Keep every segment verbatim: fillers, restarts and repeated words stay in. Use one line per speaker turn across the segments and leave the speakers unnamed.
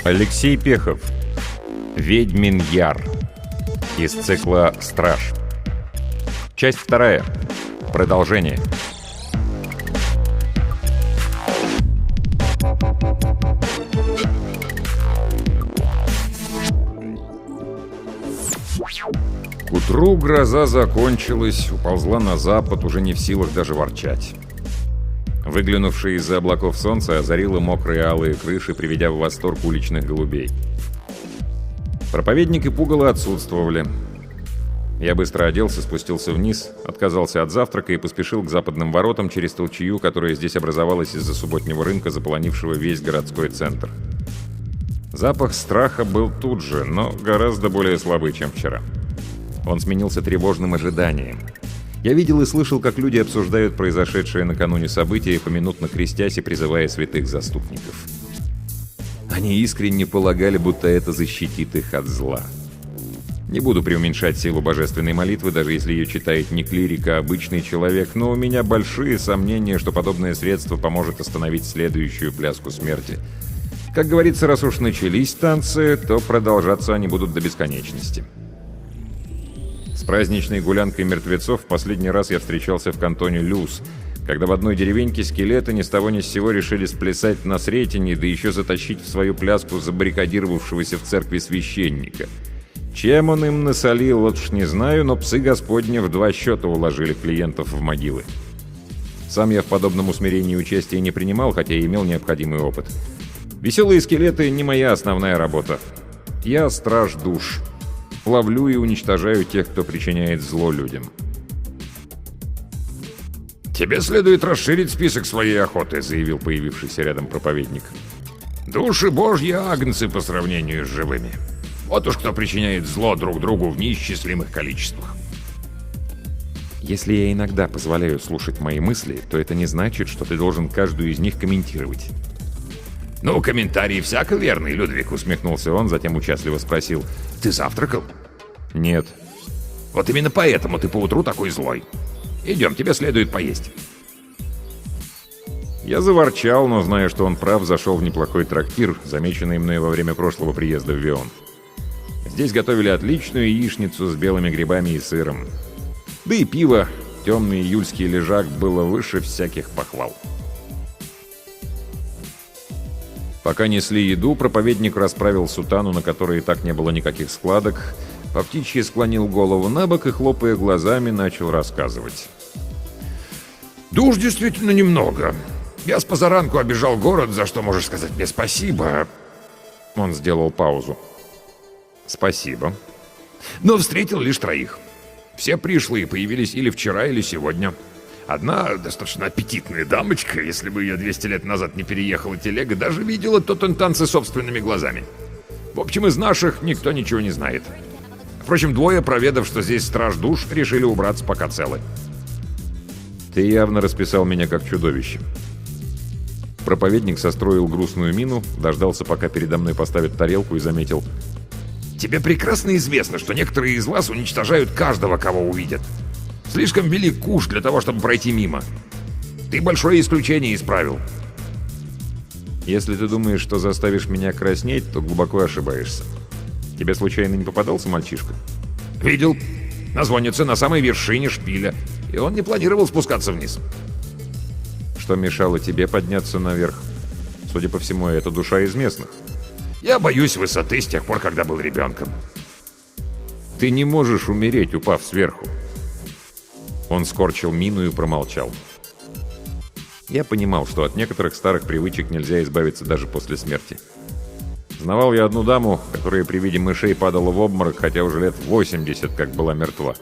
Алексей Пехов. Ведьмин Яр. Из цикла «Страж». Часть вторая. Продолжение. К утру гроза закончилась, уползла на запад, уже не в силах даже ворчать. Выглянувшее из-за облаков солнце озарило мокрые алые крыши, приведя в восторг уличных голубей. Проповедник и пугало отсутствовали. Я быстро оделся, спустился вниз, отказался от завтрака и поспешил к западным воротам через толчею, которая здесь образовалась из-за субботнего рынка, заполонившего весь городской центр. Запах страха был тут же, но гораздо более слабый, чем вчера. Он сменился тревожным ожиданием. Я видел и слышал, как люди обсуждают произошедшее накануне события, поминутно крестясь и призывая святых заступников. Они искренне полагали, будто это защитит их от зла. Не буду преуменьшать силу божественной молитвы, даже если ее читает не клирик, а обычный человек, но у меня большие сомнения, что подобное средство поможет остановить следующую пляску смерти. Как говорится, раз уж начались танцы, то продолжаться они будут до бесконечности. С праздничной гулянкой мертвецов в последний раз я встречался в кантоне Люс, когда в одной деревеньке скелеты ни с того ни с сего решили сплясать на Сретенье, да еще затащить в свою пляску забаррикадировавшегося в церкви священника. Чем он им насолил, вот уж не знаю, но псы Господни в два счета уложили клиентов в могилы. Сам я в подобном усмирении участия не принимал, хотя и имел необходимый опыт. Веселые скелеты — не моя основная работа. Я страж душ. Ловлю и уничтожаю тех, кто причиняет зло людям.
«Тебе следует расширить список своей охоты», — заявил появившийся рядом проповедник. «Души божьи агнцы по сравнению с живыми. Вот уж кто причиняет зло друг другу в неисчислимых количествах».
Если я иногда позволяю слушать мои мысли, то это не значит, что ты должен каждую из них комментировать.
«Ну, комментарии всяко верный, Людвиг», — усмехнулся он, затем участливо спросил. «Ты завтракал?»
«Нет».
«Вот именно поэтому ты поутру такой злой. Идем, тебе следует поесть».
Я заворчал, но, зная, что он прав, зашел в неплохой трактир, замеченный мной во время прошлого приезда в Вион. Здесь готовили отличную яичницу с белыми грибами и сыром. Да и пиво, темный июльский лежак, было выше всяких похвал. Пока несли еду, проповедник расправил сутану, на которой и так не было никаких складок, по птичьи склонил голову на бок и, хлопая глазами, начал рассказывать.
«Душ действительно немного. Я с позаранку обежал город, за что можешь сказать мне спасибо».
Он сделал паузу. «Спасибо».
«Но встретил лишь троих. Все пришлые появились или вчера, или сегодня. Одна достаточно аппетитная дамочка, если бы ее двести лет назад не переехала телега, даже видела тотен-танцы собственными глазами. В общем, из наших никто ничего не знает. Впрочем, двое, проведав, что здесь страж душ, решили убраться, пока целы».
«Ты явно расписал меня как чудовище». Проповедник состроил грустную мину, дождался, пока передо мной поставят тарелку, и заметил:
«Тебе прекрасно известно, что некоторые из вас уничтожают каждого, кого увидят. Слишком велик куш для того, чтобы пройти мимо. Ты большое исключение исправил».
«Если ты думаешь, что заставишь меня краснеть, то глубоко ошибаешься. Тебе случайно не попадался мальчишка?»
«Видел. Назвонится на самой вершине шпиля, и он не планировал спускаться вниз».
«Что мешало тебе подняться наверх? Судя по всему, это душа из местных».
«Я боюсь высоты с тех пор, когда был ребенком».
«Ты не можешь умереть, упав сверху». Он скорчил мину и промолчал. Я понимал, что от некоторых старых привычек нельзя избавиться даже после смерти. Знавал я одну даму, которая при виде мышей падала в обморок, хотя уже лет восемьдесят как была мертва.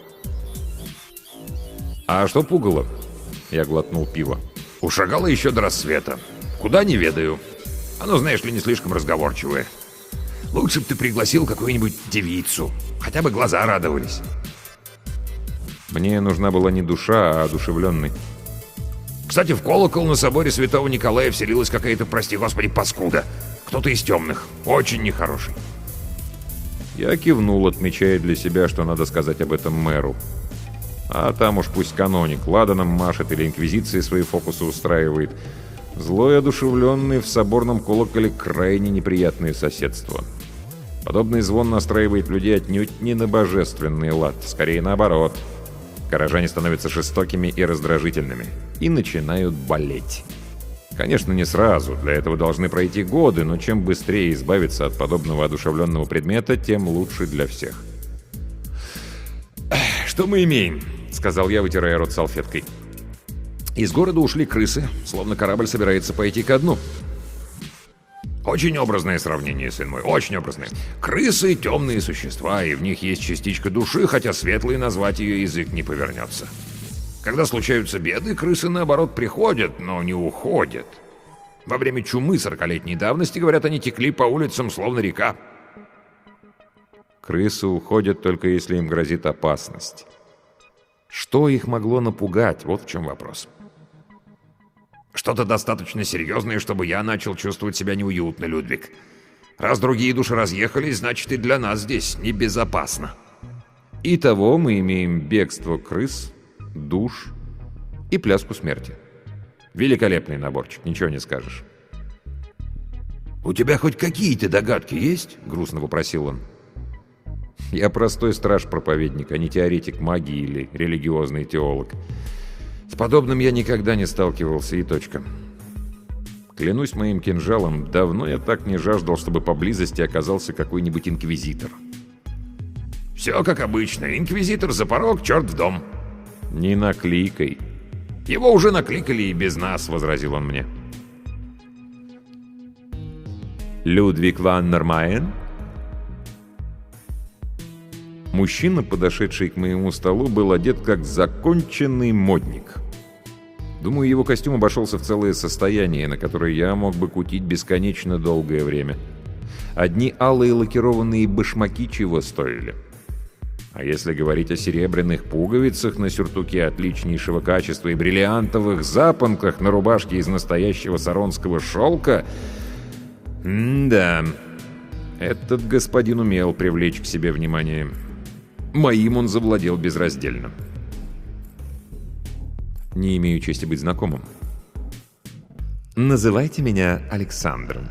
«А что пугало?» Я глотнул пиво.
«Ушагала еще до рассвета. Куда, не ведаю. Оно, знаешь ли, не слишком разговорчивое. Лучше бы ты пригласил какую-нибудь девицу. Хотя бы глаза радовались».
Мне нужна была не душа, а одушевленный.
«Кстати, в колокол на соборе святого Николая вселилась какая-то, прости господи, паскуда. Кто-то из темных. Очень нехороший».
Я кивнул, отмечая для себя, что надо сказать об этом мэру. А там уж пусть каноник ладаном машет или инквизиция свои фокусы устраивает. Злой одушевленный в соборном колоколе крайне неприятное соседство. Подобный звон настраивает людей отнюдь не на божественный лад, скорее наоборот. Горожане становятся жестокими и раздражительными и начинают болеть. Конечно, не сразу, для этого должны пройти годы, но чем быстрее избавиться от подобного одушевленного предмета, тем лучше для всех.
«Что мы имеем?» — сказал я, вытирая рот салфеткой. «Из города ушли крысы, словно корабль собирается пойти ко дну». «Очень образное сравнение, сын мой, очень образное. Крысы — темные существа, и в них есть частичка души, хотя светлый назвать ее язык не повернется. Когда случаются беды, крысы, наоборот, приходят, но не уходят. Во время чумы сорокалетней давности, говорят, они текли по улицам, словно река».
Крысы уходят только если им грозит опасность. Что их могло напугать? Вот в чем вопрос.
«Что-то достаточно серьезное, чтобы я начал чувствовать себя неуютно, Людвиг. Раз другие души разъехались, значит и для нас здесь небезопасно».
Итого мы имеем бегство крыс, душ и пляску смерти. Великолепный наборчик, ничего не скажешь.
«У тебя хоть какие-то догадки есть?» — грустно попросил он.
Я простой страж-проповедник, а не теоретик магии или религиозный теолог. С подобным я никогда не сталкивался, и точка. Клянусь моим кинжалом, давно я так не жаждал, чтобы поблизости оказался какой-нибудь инквизитор.
«Все как обычно. Инквизитор за порог, черт в дом».
«Не накликай».
«Его уже накликали и без нас», — возразил он мне.
«Людвиг ван Нормайен?» Мужчина, подошедший к моему столу, был одет как законченный модник. Думаю, его костюм обошелся в целое состояние, на которое я мог бы кутить бесконечно долгое время. Одни алые лакированные башмаки чего стоили. А если говорить о серебряных пуговицах на сюртуке отличнейшего качества и бриллиантовых запонках на рубашке из настоящего саронского шелка... М-да, этот господин умел привлечь к себе внимание. Моим он завладел безраздельно. Не имею чести быть знакомым. Называйте меня Александром.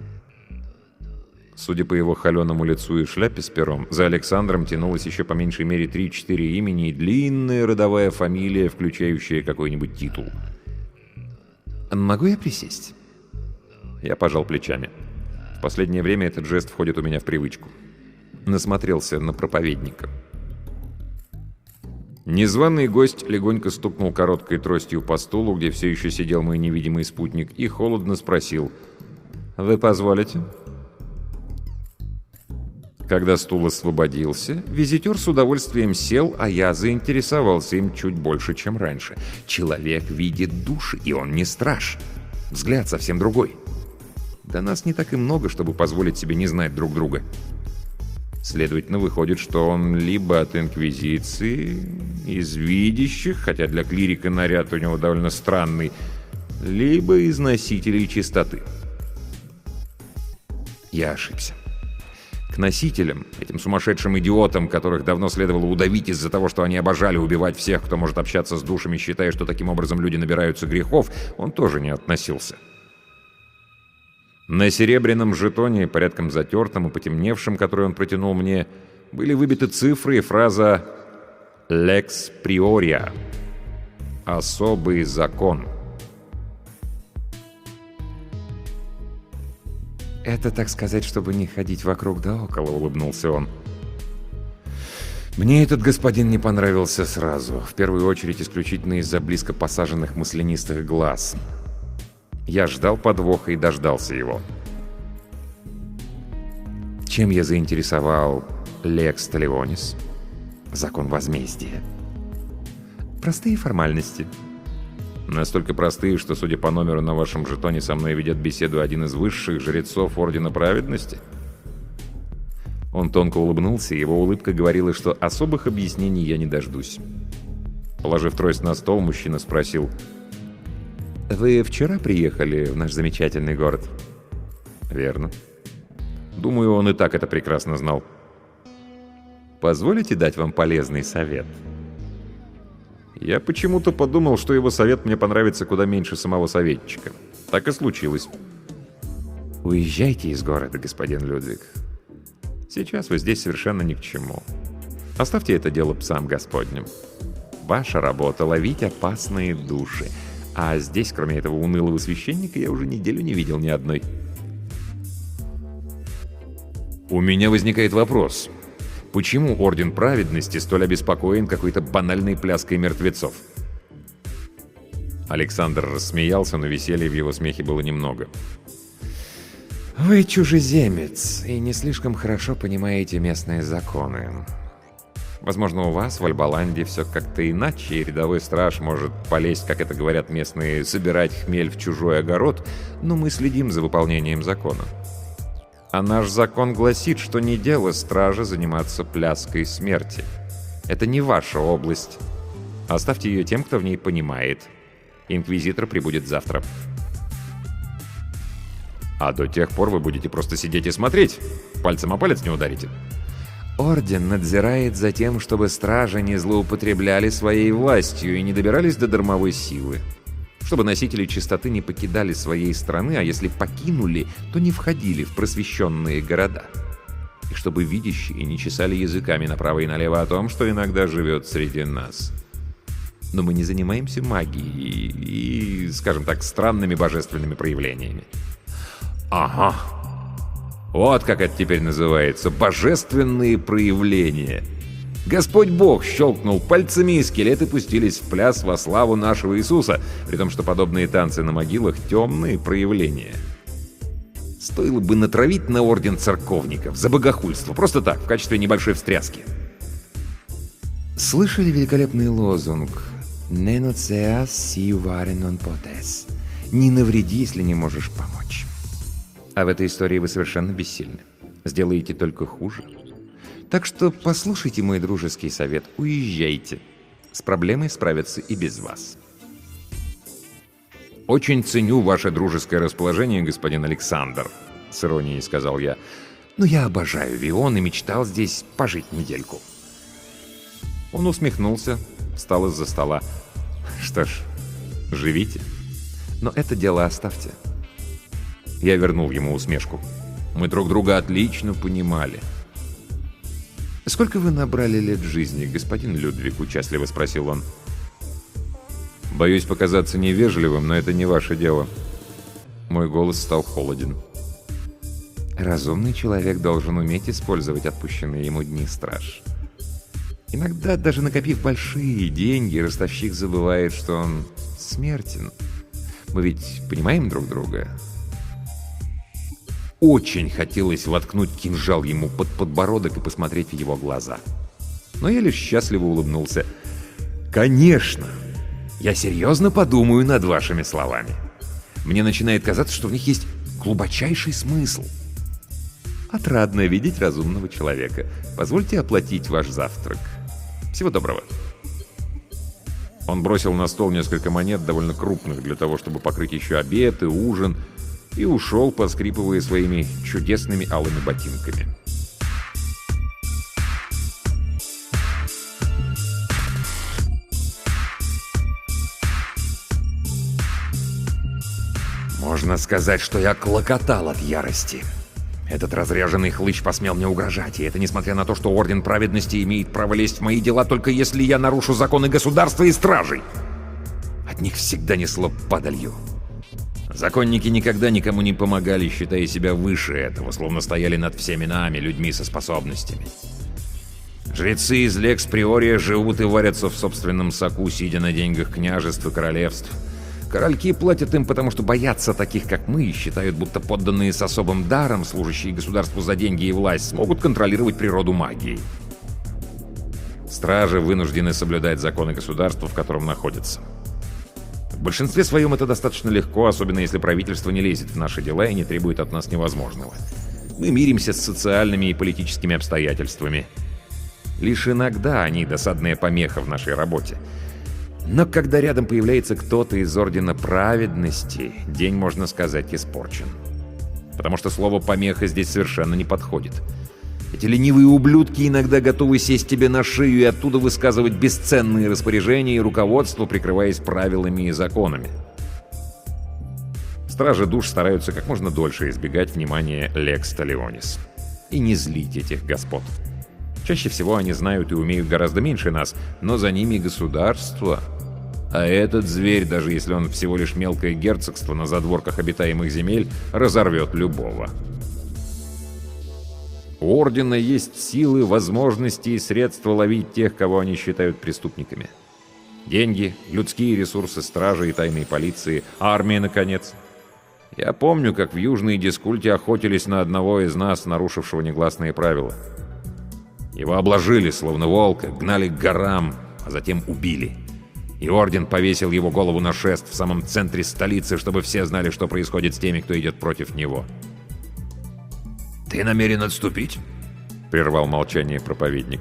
Судя по его холеному лицу и шляпе с пером, за Александром тянулось еще по меньшей мере три-четыре имени и длинная родовая фамилия, включающая какой-нибудь титул. «Могу я присесть?» Я пожал плечами. В последнее время этот жест входит у меня в привычку. Насмотрелся на проповедника. Незваный гость легонько стукнул короткой тростью по стулу, где все еще сидел мой невидимый спутник, и холодно спросил: «Вы позволите?» Когда стул освободился, визитер с удовольствием сел, а я заинтересовался им чуть больше, чем раньше. Человек видит души, и он не страж. Взгляд совсем другой. Да нас не так и много, чтобы позволить себе не знать друг друга. Следовательно, выходит, что он либо от Инквизиции, из видящих, хотя для клирика наряд у него довольно странный, либо из носителей чистоты. Я ошибся. К носителям, этим сумасшедшим идиотам, которых давно следовало удавить из-за того, что они обожали убивать всех, кто может общаться с душами, считая, что таким образом люди набираются грехов, он тоже не относился. На серебряном жетоне, порядком затертом и потемневшем, который он протянул мне, были выбиты цифры и фраза «Lex Prioria» — «Особый закон». «Это, так сказать, чтобы не ходить вокруг да около», — улыбнулся он. Мне этот господин не понравился сразу, в первую очередь исключительно из-за близко посаженных маслянистых глаз. Я ждал подвоха и дождался его. Чем я заинтересовал Лекс Таливонис? Закон возмездия. Простые формальности. Настолько простые, что, судя по номеру на вашем жетоне, со мной ведет беседу один из высших жрецов Ордена Праведности. Он тонко улыбнулся, и его улыбка говорила, что особых объяснений я не дождусь. Положив трость на стол, мужчина спросил: «Вы вчера приехали в наш замечательный город?» «Верно». Думаю, он и так это прекрасно знал. «Позволите дать вам полезный совет?» Я почему-то подумал, что его совет мне понравится куда меньше самого советчика. Так и случилось. Уезжайте из города, господин Людвиг. Сейчас вы здесь совершенно ни к чему. Оставьте это дело псам Господним. Ваша работа — ловить опасные души. А здесь, кроме этого унылого священника, я уже неделю не видел ни одной. У меня возникает вопрос. Почему Орден Праведности столь обеспокоен какой-то банальной пляской мертвецов? Александр рассмеялся, но веселья в его смехе было немного. «Вы чужеземец и не слишком хорошо понимаете местные законы. Возможно, у вас в Альбаланде все как-то иначе, и рядовой страж может полезть, как это говорят местные, собирать хмель в чужой огород, но мы следим за выполнением закона. А наш закон гласит, что не дело стража заниматься пляской смерти. Это не ваша область. Оставьте ее тем, кто в ней понимает. Инквизитор прибудет завтра». «А до тех пор вы будете просто сидеть и смотреть? Пальцем о палец не ударите?» «Орден надзирает за тем, чтобы стражи не злоупотребляли своей властью и не добирались до дармовой силы. Чтобы носители чистоты не покидали своей страны, а если покинули, то не входили в просвещенные города. И чтобы видящие не чесали языками направо и налево о том, что иногда живет среди нас. Но мы не занимаемся магией и, скажем так, странными божественными проявлениями». «Ага. Вот как это теперь называется. Божественные проявления. Господь Бог щелкнул пальцами, и скелеты пустились в пляс во славу нашего Иисуса, при том, что подобные танцы на могилах — темные проявления. Стоило бы натравить на орден церковников за богохульство, просто так, в качестве небольшой встряски». Слышали великолепный лозунг «Не ноцеас си варе нон потес» — «Не навреди, если не можешь помочь». А в этой истории вы совершенно бессильны. Сделаете только хуже. Так что послушайте мой дружеский совет. Уезжайте. С проблемой справятся и без вас. «Очень ценю ваше дружеское расположение, господин Александр», — с иронией сказал я. «Но я обожаю Вион и мечтал здесь пожить недельку». Он усмехнулся, встал из-за стола. «Что ж, живите. Но это дело оставьте». Я вернул ему усмешку. Мы друг друга отлично понимали. «Сколько вы набрали лет жизни, господин Людвиг?» — участливо спросил он. «Боюсь показаться невежливым, но это не ваше дело». Мой голос стал холоден. «Разумный человек должен уметь использовать отпущенные ему дни, страж. Иногда, даже накопив большие деньги, ростовщик забывает, что он смертен. Мы ведь понимаем друг друга?» Очень хотелось воткнуть кинжал ему под подбородок и посмотреть в его глаза. Но я лишь счастливо улыбнулся. «Конечно! Я серьезно подумаю над вашими словами. Мне начинает казаться, что в них есть глубочайший смысл. Отрадно видеть разумного человека. Позвольте оплатить ваш завтрак. Всего доброго». Он бросил на стол несколько монет, довольно крупных, для того, чтобы покрыть еще обед и ужин, и ушел, поскрипывая своими чудесными алыми ботинками. Можно сказать, что я клокотал от ярости. Этот разряженный хлыщ посмел мне угрожать, и это несмотря на то, что Орден Праведности имеет право лезть в мои дела, только если я нарушу законы государства и стражей. От них всегда несло падалью. Законники никогда никому не помогали, считая себя выше этого, словно стояли над всеми нами, людьми со способностями. Жрецы из Лекс Приория живут и варятся в собственном соку, сидя на деньгах княжеств и королевств. Корольки платят им, потому что боятся таких, как мы, и считают, будто подданные с особым даром, служащие государству за деньги и власть, смогут контролировать природу магии. Стражи вынуждены соблюдать законы государства, в котором находятся. В большинстве своем это достаточно легко, особенно если правительство не лезет в наши дела и не требует от нас невозможного. Мы миримся с социальными и политическими обстоятельствами. Лишь иногда они досадная помеха в нашей работе. Но когда рядом появляется кто-то из Ордена Праведности, день, можно сказать, испорчен. Потому что слово «помеха» здесь совершенно не подходит. Эти ленивые ублюдки иногда готовы сесть тебе на шею и оттуда высказывать бесценные распоряжения и руководство, прикрываясь правилами и законами. Стражи душ стараются как можно дольше избегать внимания Лекс Талионис. И не злить этих господ. Чаще всего они знают и умеют гораздо меньше нас, но за ними государство. А этот зверь, даже если он всего лишь мелкое герцогство на задворках обитаемых земель, разорвет любого. У Ордена есть силы, возможности и средства ловить тех, кого они считают преступниками. Деньги, людские ресурсы стражи и тайной полиции, армия, наконец. Я помню, как в Южной Дискульте охотились на одного из нас, нарушившего негласные правила. Его обложили, словно волка, гнали к горам, а затем убили. И Орден повесил его голову на шест в самом центре столицы, чтобы все знали, что происходит с теми, кто идет против него.
«Ты намерен отступить?»
— прервал молчание проповедник.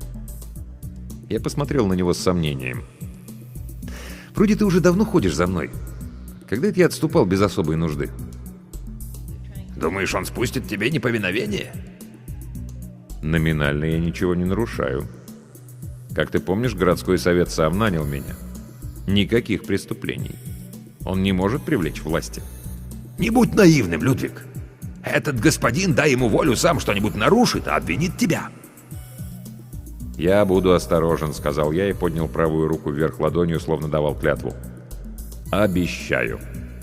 Я посмотрел на него с сомнением. «Вроде ты уже давно ходишь за мной. Когда это я отступал без особой нужды?»
«Думаешь, он спустит тебе неповиновение?»
«Номинально я ничего не нарушаю. Как ты помнишь, городской совет сам нанял меня. Никаких преступлений. Он не может привлечь власти».
«Не будь наивным, Людвиг. Этот господин, дай ему волю, сам что-нибудь нарушит, а обвинит тебя».
«Я буду осторожен», — сказал я и поднял правую руку вверх ладонью, словно давал клятву. «Обещаю».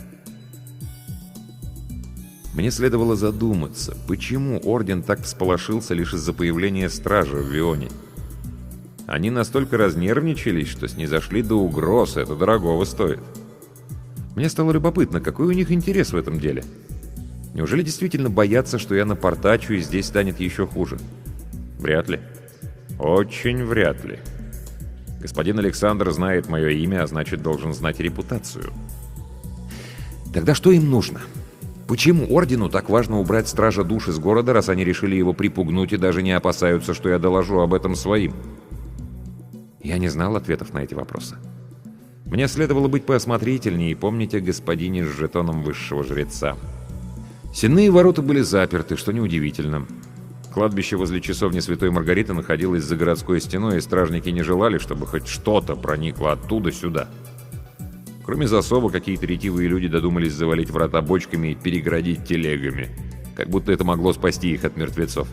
Мне следовало задуматься, почему Орден так всполошился лишь из-за появления стражи в Вионе. Они настолько разнервничались, что снизошли до угроз, это дорогого стоит. Мне стало любопытно, какой у них интерес в этом деле. Неужели действительно боятся, что я напортачу и здесь станет еще хуже? Вряд ли. Очень вряд ли. Господин Александр знает мое имя, а значит, должен знать репутацию. Тогда что им нужно? Почему Ордену так важно убрать Стража Душ из города, раз они решили его припугнуть и даже не опасаются, что я доложу об этом своим? Я не знал ответов на эти вопросы. Мне следовало быть поосмотрительнее и помнить о господине с жетоном высшего жреца. Сенные ворота были заперты, что неудивительно. Кладбище возле часовни Святой Маргариты находилось за городской стеной, и стражники не желали, чтобы хоть что-то проникло оттуда сюда. Кроме засова, какие-то ретивые люди додумались завалить врата бочками и перегородить телегами, как будто это могло спасти их от мертвецов.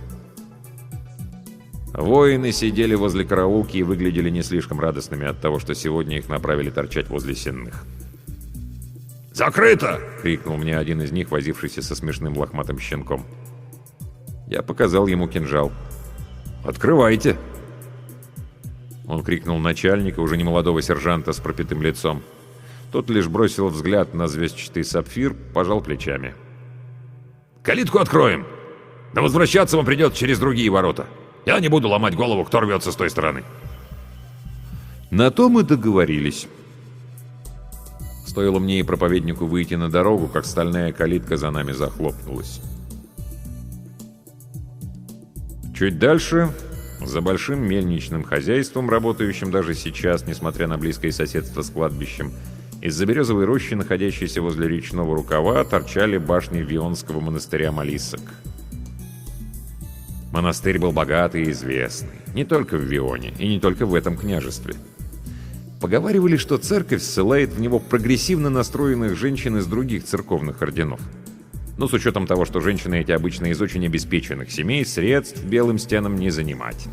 Воины сидели возле караулки и выглядели не слишком радостными от того, что сегодня их направили торчать возле сенных.
«Закрыто!» —
крикнул мне один из них, возившийся со смешным лохматым щенком. Я показал ему кинжал. «Открывайте!» Он крикнул начальника, уже немолодого сержанта с пропитым лицом. Тот лишь бросил взгляд на звездчатый сапфир, пожал плечами.
«Калитку откроем! Но возвращаться вам придется через другие ворота. Я не буду ломать голову, кто рвется с той стороны».
На то мы договорились. Стоило мне и проповеднику выйти на дорогу, как стальная калитка за нами захлопнулась. Чуть дальше, за большим мельничным хозяйством, работающим даже сейчас, несмотря на близкое соседство с кладбищем, из-за березовой рощи, находящейся возле речного рукава, торчали башни Вионского монастыря Малисок. Монастырь был богатый и известный, не только в Вионе и не только в этом княжестве. Поговаривали, что церковь ссылает в него прогрессивно настроенных женщин из других церковных орденов. Но с учетом того, что женщины эти обычно из очень обеспеченных семей, средств белым стенам не занимать.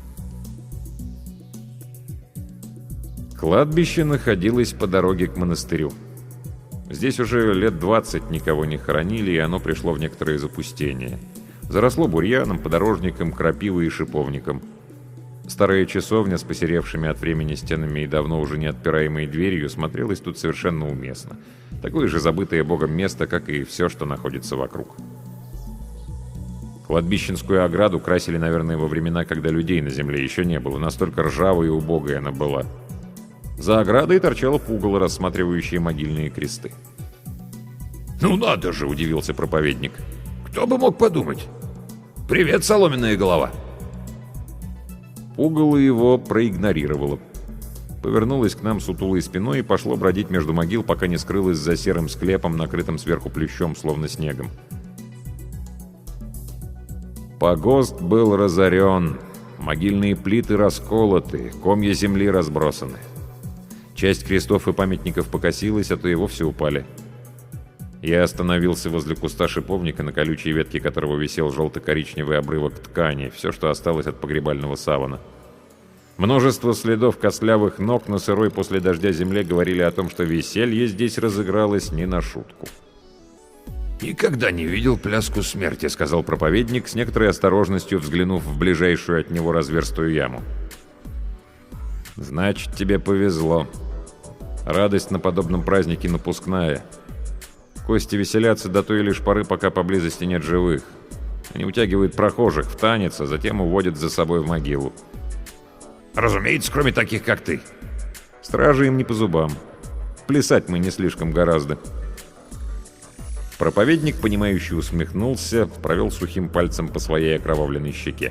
Кладбище находилось по дороге к монастырю. Здесь уже лет двадцать никого не хоронили, и оно пришло в некоторое запустение. Заросло бурьяном, подорожником, крапивой и шиповником. Старая часовня с посеревшими от времени стенами и давно уже не отпираемой дверью смотрелась тут совершенно уместно. Такое же забытое Богом место, как и все, что находится вокруг. Кладбищенскую ограду красили, наверное, во времена, когда людей на земле еще не было. Настолько ржавой и убогой она была. За оградой торчало пугало, рассматривающее могильные кресты.
«Ну надо же!» — удивился проповедник. «Кто бы мог подумать? Привет, соломенная голова!»
Пугало его проигнорировало. Повернулось к нам сутулой спиной и пошло бродить между могил, пока не скрылось за серым склепом, накрытым сверху плющом, словно снегом. Погост был разорен, могильные плиты расколоты, комья земли разбросаны. Часть крестов и памятников покосилась, а то и вовсе упали. Я остановился возле куста шиповника, на колючей ветке которого висел желто-коричневый обрывок ткани, все, что осталось от погребального савана. Множество следов костлявых ног на сырой после дождя земле говорили о том, что веселье здесь разыгралось не на шутку.
«Никогда не видел пляску смерти», —
сказал проповедник, с некоторой осторожностью взглянув в ближайшую от него разверстую яму. «Значит, тебе повезло. Радость на подобном празднике напускная. Кости веселятся до той лишь поры, пока поблизости нет живых. Они утягивают прохожих в танец, а затем уводят за собой в могилу.
Разумеется, кроме таких, как ты.
Стражи им не по зубам. Плясать мы не слишком гораздо». Проповедник, понимающе усмехнулся, провел сухим пальцем по своей окровавленной щеке.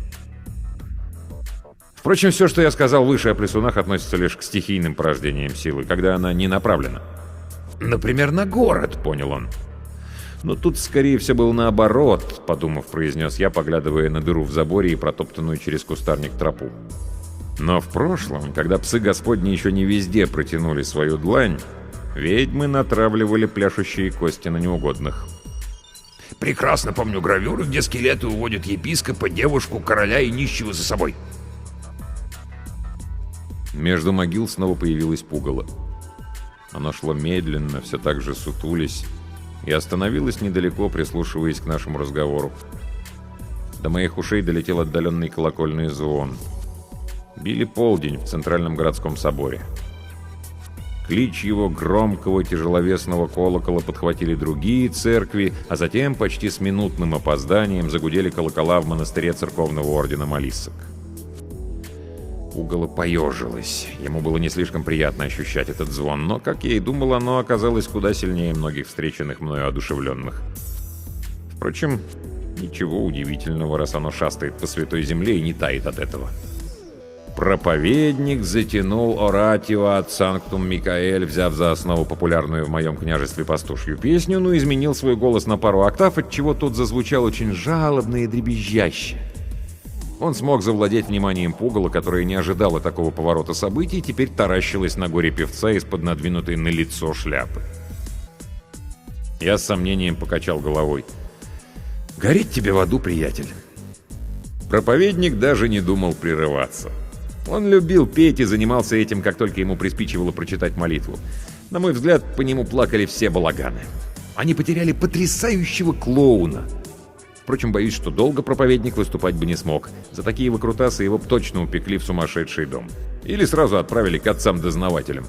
Впрочем, все, что я сказал выше о плясунах, относится лишь к стихийным порождениям силы, когда она не направлена.
«Например, на город», —
понял он. «Но тут, скорее всего, был наоборот», — подумав, произнес я, поглядывая на дыру в заборе и протоптанную через кустарник тропу. Но в прошлом, когда псы Господни еще не везде протянули свою длань, ведьмы натравливали пляшущие кости на неугодных.
«Прекрасно помню гравюры, где скелеты уводят епископа, девушку, короля и нищего за собой».
Между могил снова появилось пугало. Оно шло медленно, все так же сутулись, и остановилось недалеко, прислушиваясь к нашему разговору. До моих ушей долетел отдаленный колокольный звон. Били полдень в центральном городском соборе. Клич его громкого тяжеловесного колокола подхватили другие церкви, а затем почти с минутным опозданием загудели колокола в монастыре церковного ордена Молиссок. Пугало поежилось. Ему было не слишком приятно ощущать этот звон, но, как я и думал, оно оказалось куда сильнее многих встреченных мною одушевленных. Впрочем, ничего удивительного, раз оно шастает по святой земле и не тает от этого. Проповедник затянул оратио от Санктум Микаэль, взяв за основу популярную в моем княжестве пастушью песню, но изменил свой голос на пару октав, отчего тот зазвучал очень жалобно и дребезжаще. Он смог завладеть вниманием пугала, которое не ожидало такого поворота событий, и теперь таращилось на горе певца из-под надвинутой на лицо шляпы. Я с сомнением покачал головой. «Гореть тебе в аду, приятель!» Проповедник даже не думал прерываться. Он любил петь и занимался этим, как только ему приспичивало прочитать молитву. На мой взгляд, по нему плакали все балаганы. Они потеряли потрясающего клоуна. Впрочем, боюсь, что долго проповедник выступать бы не смог. За такие выкрутасы его б точно упекли в сумасшедший дом. Или сразу отправили к отцам-дознавателям.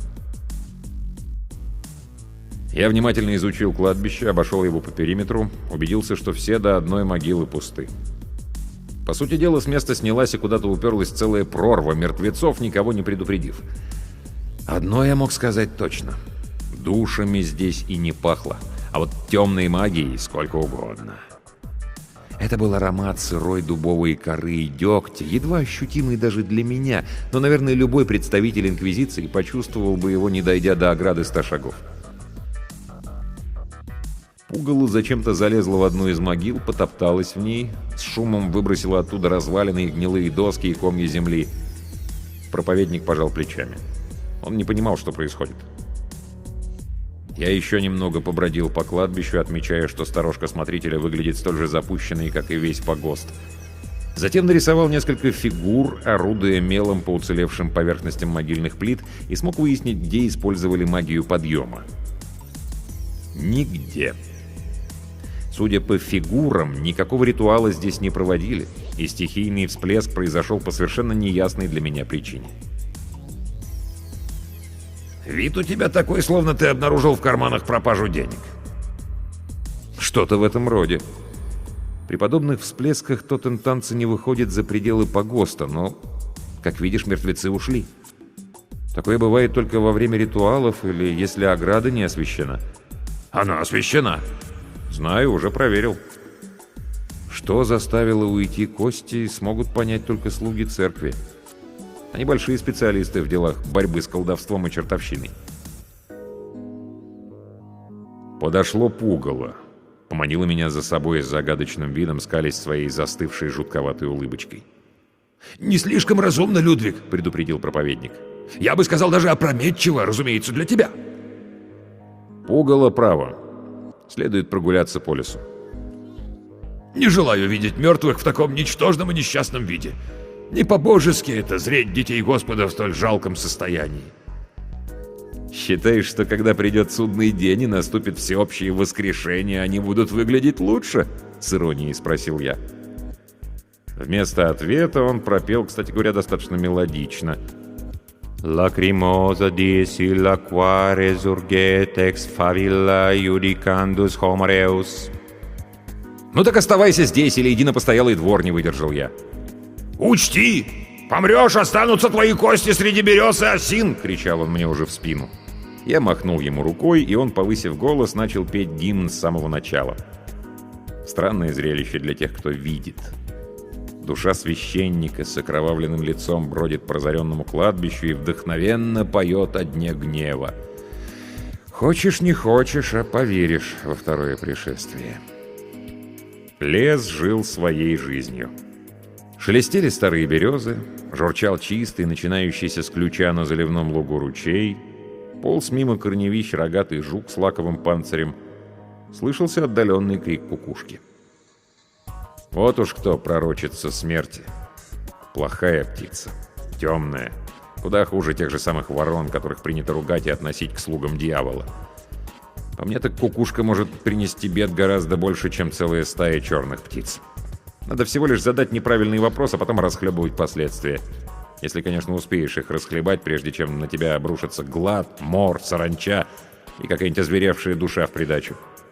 Я внимательно изучил кладбище, обошел его по периметру, убедился, что все до одной могилы пусты. По сути дела, с места снялась и куда-то уперлась целая прорва мертвецов, никого не предупредив. Одно я мог сказать точно. Душами здесь и не пахло. А вот темной магией сколько угодно. Это был аромат сырой дубовой коры и дегтя, едва ощутимый даже для меня, но, наверное, любой представитель Инквизиции почувствовал бы его, не дойдя до ограды ста шагов. Пугало зачем-то залезла в одну из могил, потопталась в ней, с шумом выбросила оттуда разваленные гнилые доски и комья земли. Проповедник пожал плечами. Он не понимал, что происходит. Я еще немного побродил по кладбищу, отмечая, что сторожка смотрителя выглядит столь же запущенной, как и весь погост. Затем нарисовал несколько фигур, орудуя мелом по уцелевшим поверхностям могильных плит, и смог выяснить, где использовали магию подъема. Нигде. Судя по фигурам, никакого ритуала здесь не проводили, и стихийный всплеск произошел по совершенно неясной для меня причине.
«Вид у тебя такой, словно ты обнаружил в карманах пропажу денег».
«Что-то в этом роде. При подобных всплесках тотем-танцы не выходит за пределы погоста, но, как видишь, мертвецы ушли. Такое бывает только во время ритуалов или если ограда не освещена».
«Она освещена».
«Знаю, уже проверил». Что заставило уйти кости, смогут понять только слуги церкви. Они большие специалисты в делах борьбы с колдовством и чертовщиной. Подошло пугало. По поманила меня за собой с загадочным видом, скалясь своей застывшей жутковатой улыбочкой.
«Не слишком разумно, Людвиг»,
— предупредил проповедник.
«Я бы сказал, даже опрометчиво, разумеется, для тебя».
Пугало право. Следует прогуляться по лесу.
«Не желаю видеть мертвых в таком ничтожном и несчастном виде. Не по-божески это зреть детей Господа в столь жалком состоянии».
«Считаешь, что когда придет судный день и наступит всеобщее воскрешение, они будут выглядеть лучше?» — с иронией спросил я. Вместо ответа он пропел, кстати говоря, достаточно мелодично. «Lacrimosa disi laqua resurget ex favilla judicandus homoreus». «Ну так оставайся здесь или иди на постоялый двор», — не выдержал я.
«Учти! Помрешь, останутся твои кости среди берез и осин!»
— кричал он мне уже в спину. Я махнул ему рукой, и он, повысив голос, начал петь гимн с самого начала. Странное зрелище для тех, кто видит. Душа священника с окровавленным лицом бродит по разоренному кладбищу и вдохновенно поет о дне гнева. Хочешь, не хочешь, а поверишь во второе пришествие. Лес жил своей жизнью. Шелестели старые березы, журчал чистый, начинающийся с ключа на заливном лугу ручей, полз мимо корневищ рогатый жук с лаковым панцирем, слышался отдаленный крик кукушки. Вот уж кто пророчится смерти. Плохая птица, темная, куда хуже тех же самых ворон, которых принято ругать и относить к слугам дьявола. По мне так кукушка может принести бед гораздо больше, чем целая стая черных птиц. Надо всего лишь задать неправильный вопрос, а потом расхлебывать последствия. Если, конечно, успеешь их расхлебать, прежде чем на тебя обрушится глад, мор, саранча и какая-нибудь озверевшая душа в придачу.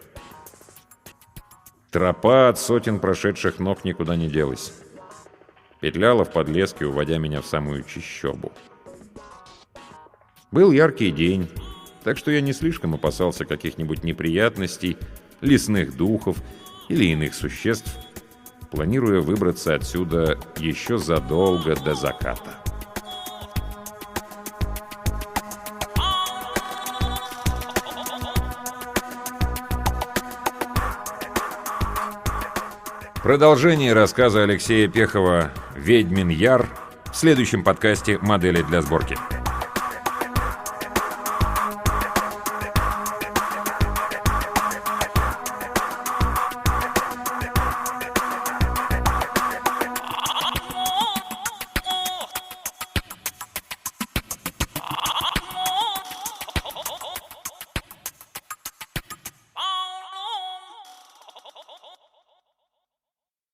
Тропа от сотен прошедших ног никуда не делась. Петляла в подлеске, уводя меня в самую чащобу. Был яркий день, так что я не слишком опасался каких-нибудь неприятностей, лесных духов или иных существ, планируя выбраться отсюда еще задолго до заката. Продолжение рассказа Алексея Пехова «Ведьмин Яр» в следующем подкасте «Модели для сборки».